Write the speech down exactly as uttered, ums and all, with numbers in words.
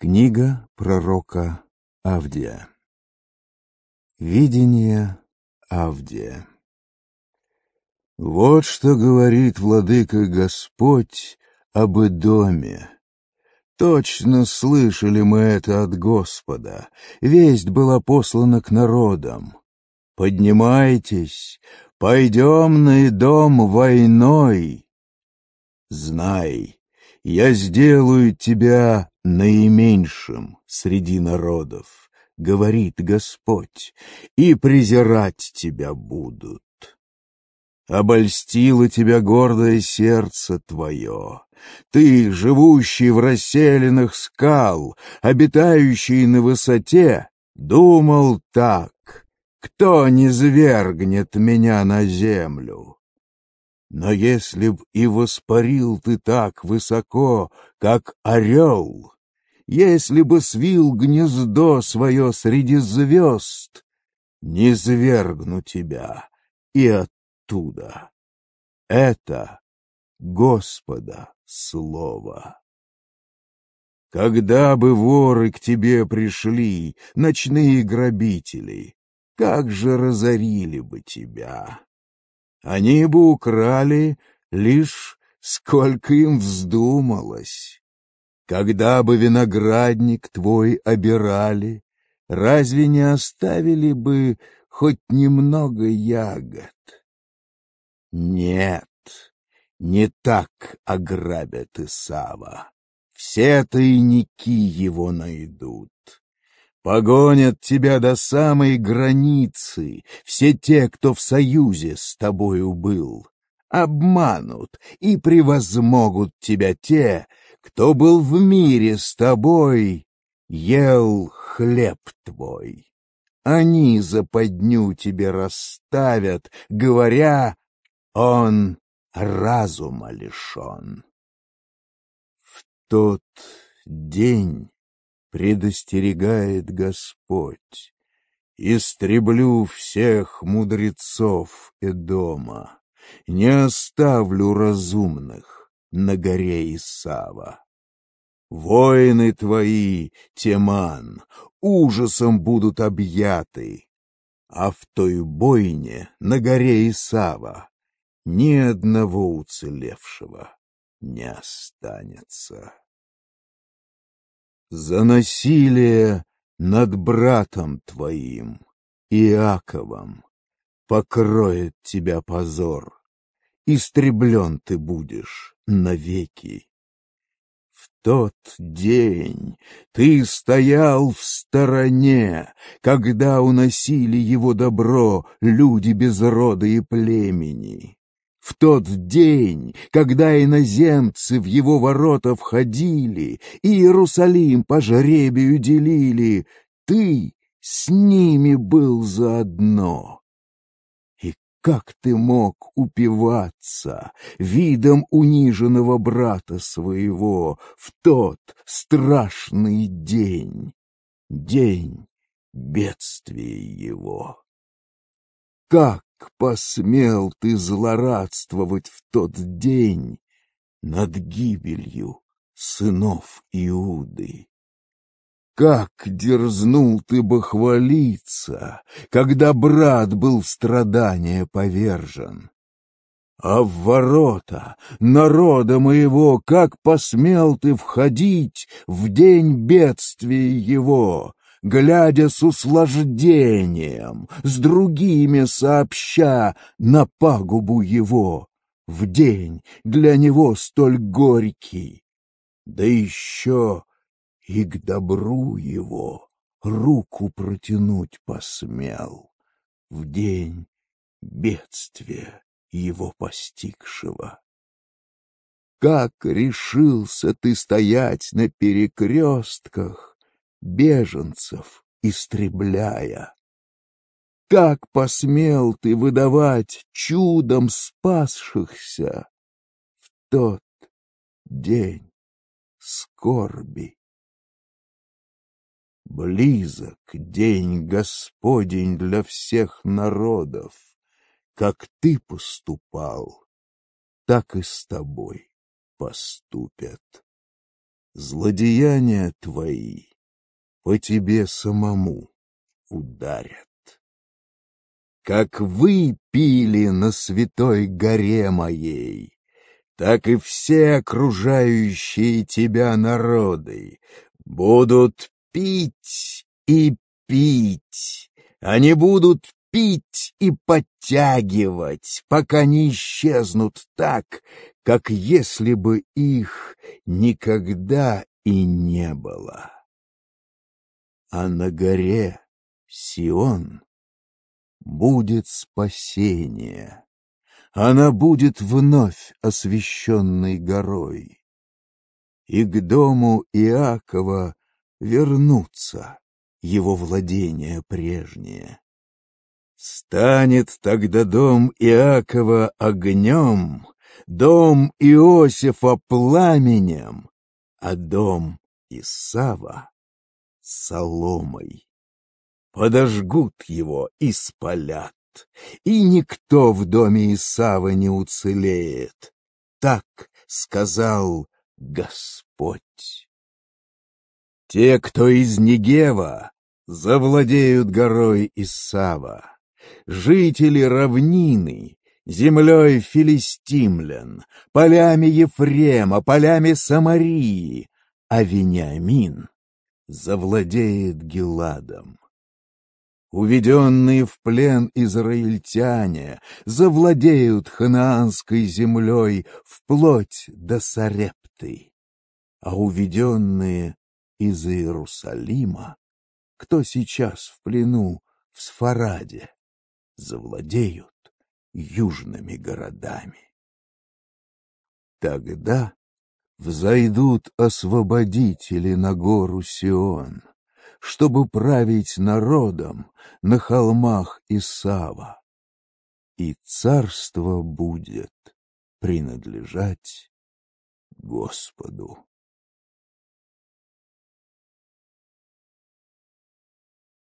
Книга пророка Авдия. Видение Авдия. Вот что говорит владыка Господь об Эдоме. Точно слышали мы это от Господа. Весть была послана к народам. Поднимайтесь, пойдем на Эдом войной. Знай, я сделаю тебя наименьшим среди народов, говорит Господь, и презирать тебя будут. Обольстило тебя гордое сердце твое. Ты, живущий в расселинах скал, обитающий на высоте, думал так: кто низвергнет меня на землю? Но если б и воспарил ты так высоко, как орел, если бы свил гнездо свое среди звезд, низвергну тебя и оттуда. Это Господа слово. Когда бы воры к тебе пришли, ночные грабители, как же разорили бы тебя! Они бы украли лишь сколько им вздумалось. Когда бы виноградник твой обирали, разве не оставили бы хоть немного ягод? Нет, не так ограбят Исава. Все тайники его найдут. Погонят тебя до самой границы все те, кто в союзе с тобою был. Обманут и превозмогут тебя те, кто был в мире с тобой, ел хлеб твой. Они западню тебе расставят, говоря: он разума лишен. В тот день предостерегает Господь: истреблю всех мудрецов Эдома, не оставлю разумных на горе Исава. Воины твои, Теман, ужасом будут объяты, а в той бойне на горе Исава ни одного уцелевшего не останется. За насилие над братом твоим, Иаковом, покроет тебя позор, истреблен ты будешь навеки. В тот день ты стоял в стороне, когда уносили его добро люди без рода и племени. В тот день, когда иноземцы в его ворота входили и Иерусалим по жребию делили, ты с ними был заодно. И как ты мог упиваться видом униженного брата своего в тот страшный день, день бедствия его? Как посмел ты злорадствовать в тот день над гибелью сынов Иуды? Как дерзнул ты бы хвалиться, когда брат был в страдания повержен? А в ворота народа моего как посмел ты входить в день бедствия его, глядя с услаждением, с другими сообща на пагубу его, в день для него столь горький, да еще и к добру его руку протянуть посмел в день бедствия его постигшего. Как решился ты стоять на перекрестках, беженцев истребляя? Как посмел ты выдавать чудом спасшихся в тот день скорби? Близок день Господень для всех народов. Как ты поступал, так и с тобой поступят. злодеяния твои по тебе самому ударят. Как вы пили на святой горе моей, так и все окружающие тебя народы будут пить и пить. Они будут пить и подтягивать, пока не исчезнут так, как если бы их никогда и не было. А на горе Сион будет спасение. Она будет вновь освященной горой. И к дому Иакова вернутся его владения прежние. Станет тогда дом Иакова огнем, дом Иосифа пламенем, а дом Исава соломой. Подожгут его и спалят, и никто в доме Исава не уцелеет. Так сказал Господь. Те, кто из Негева, завладеют горой Исава. Жители равнины, землей филистимлян, полями Ефрема, полями Самарии, а Вениамин завладеет Гиладом. Уведенные в плен израильтяне завладеют ханаанской землей вплоть до Сарепты, а уведенные из Иерусалима, кто сейчас в плену в Сфараде, завладеют южными городами. Тогда взойдут освободители на гору Сион, чтобы править народом на холмах Исава, и царство будет принадлежать Господу.